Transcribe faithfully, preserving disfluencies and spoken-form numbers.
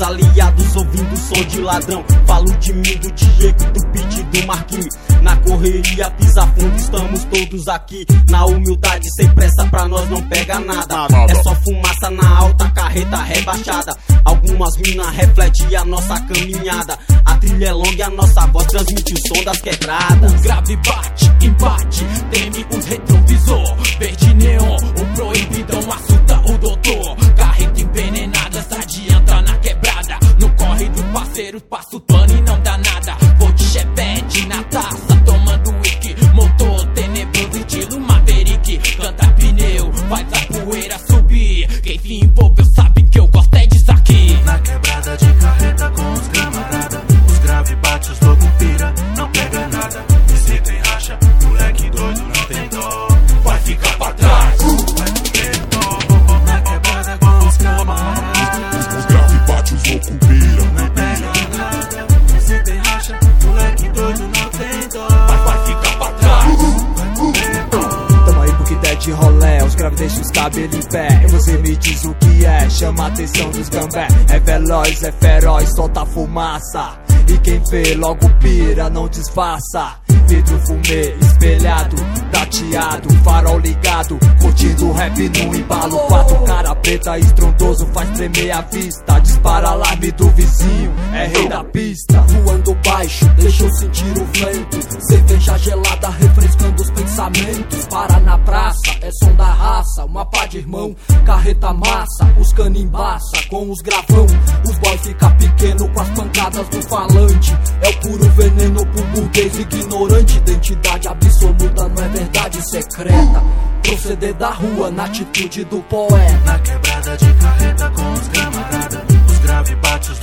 meus aliados ouvindo som de ladrão. Falo de mim, do Diego, do Pete, do Marquinhos. Na correria, pisa fundo, estamos todos aqui. Na humildade, sem pressa, pra nós não pega nada. É só fumaça na alta, carreta rebaixada. Algumas minas refletem a nossa caminhada. A trilha é longa e a nossa voz transmite o som das quebradas. O grave bate, embate, treme os retrovisor. Verde neon, o proibidão assusta o doutor. Carreta envenenada, se adianta na quebrada. No corre do parceiro, passo pano e não dá nada. Vou de chevette na taça, tomando wiki. Motor tenebroso, estilo Maverick. Canta pneu, faz a poeira subir. Quem se envolveu sabe que eu gosto é disso aqui. Na quebrada de carreta com os camarada. Os grave bate, os louco pira, não pega nada. E se tem racha, moleque doido não tem dó. Vai ficar pra trás, vai ter dó. Na quebrada com os camaradas. Os grave bate, os louco pira, não pega nada. E se tem racha, moleque doido não tem dó. Vai, vai ficar pra trás, vai ter dó. Tamo aí porque der de rolé, os graves deixam os cabelos em pé. E você me diz o que é, chama a atenção dos gambé. É veloz, é feroz, solta fumaça. E quem vê logo pira, não disfarça. Vidro fumê, espelhado, prateado, farol ligado, curtindo rap no embalo. Quatro cara preta, estrondoso, faz tremer a vista. Dispara alarme do vizinho, é rei da pista. Voando baixo, deixa eu sentir o vento. Cerveja gelada, refrescando os pensamentos. Para na praça, é som da raça. Uma pá de irmão, carreta massa. Os cana embaça, com os gravão. Os boys fica pequeno com as pancadas do falante. É o puro veneno pro burguês ignorante. Identidade absoluta, não é verdade secreta. Proceder da rua na atitude do poeta. Na quebrada de carreta com os camarada. Os grave bate, os